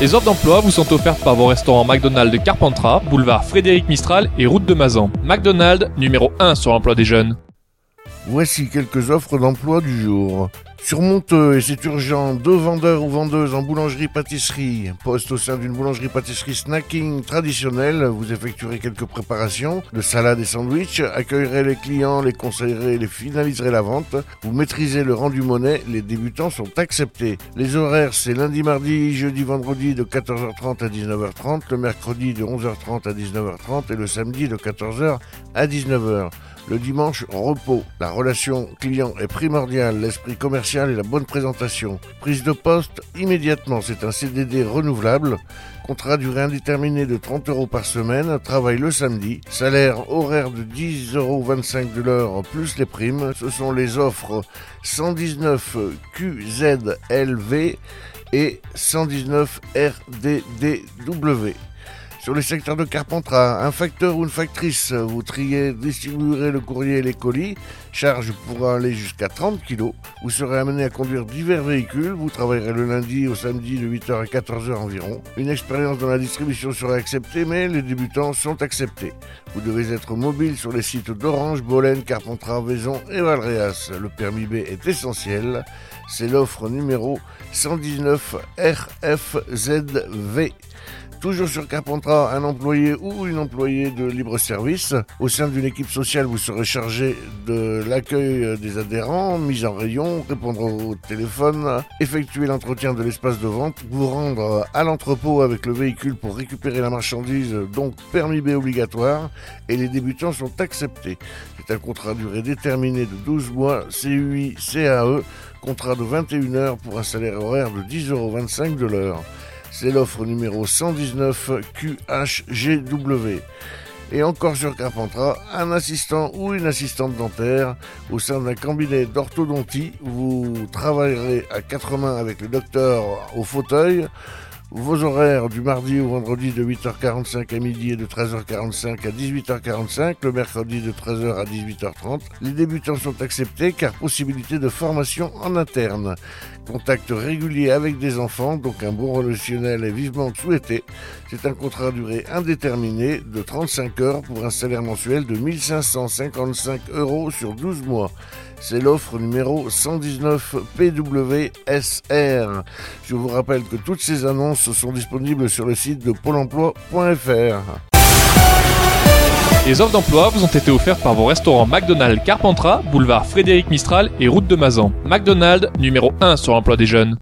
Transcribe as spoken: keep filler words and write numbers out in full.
Les offres d'emploi vous sont offertes par vos restaurants McDonald's de Carpentras, boulevard Frédéric Mistral et route de Mazan. McDonald's, numéro un sur l'emploi des jeunes. Voici quelques offres d'emploi du jour. Sur Monteux, et c'est urgent, deux vendeurs ou vendeuses en boulangerie-pâtisserie. Poste au sein d'une boulangerie-pâtisserie snacking traditionnelle. Vous effectuerez quelques préparations de salades et sandwichs, accueillerez les clients, les conseillerez, les finaliserez la vente. Vous maîtrisez le rendu monnaie, les débutants sont acceptés. Les horaires, c'est lundi, mardi, jeudi, vendredi de quatorze heures trente à dix-neuf heures trente, le mercredi de onze heures trente à dix-neuf heures trente et le samedi de quatorze heures à dix-neuf heures. Le dimanche, repos. La relation client est primordiale, l'esprit commercial et la bonne présentation. Prise de poste immédiatement, c'est un C D D renouvelable. Contrat durée indéterminée de trente euros par semaine, travail le samedi. Salaire horaire de dix euros vingt-cinq de l'heure plus les primes. Ce sont les offres cent dix-neuf Q Z L V et cent dix-neuf R D D W. Sur les secteurs de Carpentras, un facteur ou une factrice, vous triez, distribuerez le courrier et les colis, charge pourra aller jusqu'à trente kilos. Vous serez amené à conduire divers véhicules, vous travaillerez le lundi au samedi de huit heures à quatorze heures environ. Une expérience dans la distribution sera acceptée, mais les débutants sont acceptés. Vous devez être mobile sur les sites d'Orange, Bolène, Carpentras, Vaison et Valréas. Le permis B est essentiel, c'est l'offre numéro cent dix-neuf R F Z V. Toujours sur Carpentras, un employé ou une employée de libre-service. Au sein d'une équipe sociale, vous serez chargé de l'accueil des adhérents, mise en rayon, répondre au téléphone, effectuer l'entretien de l'espace de vente, vous rendre à l'entrepôt avec le véhicule pour récupérer la marchandise, donc permis B obligatoire, et les débutants sont acceptés. C'est un contrat à durée déterminée de douze mois, C U I C A E, contrat de vingt et une heures pour un salaire horaire de dix euros vingt-cinq de l'heure. C'est l'offre numéro cent dix-neuf Q H G W. Et encore sur Carpentras, un assistant ou une assistante dentaire au sein d'un cabinet d'orthodontie. Vous travaillerez à quatre mains avec le docteur au fauteuil. Vos horaires du mardi au vendredi de huit heures quarante-cinq à midi et de treize heures quarante-cinq à dix-huit heures quarante-cinq, le mercredi de treize heures à dix-huit heures trente. Les débutants sont acceptés car possibilité de formation en interne. Contact régulier avec des enfants, donc un bon relationnel est vivement souhaité. C'est un contrat à durée indéterminée de trente-cinq heures pour un salaire mensuel de mille cinq cent cinquante-cinq euros sur douze mois. C'est l'offre numéro cent dix-neuf P W S R. Je vous rappelle que toutes ces annonces sont disponibles sur le site de pôle emploi point F R. Les offres d'emploi vous ont été offertes par vos restaurants McDonald's Carpentras, boulevard Frédéric Mistral et route de Mazan. McDonald's, numéro un sur l'emploi des jeunes.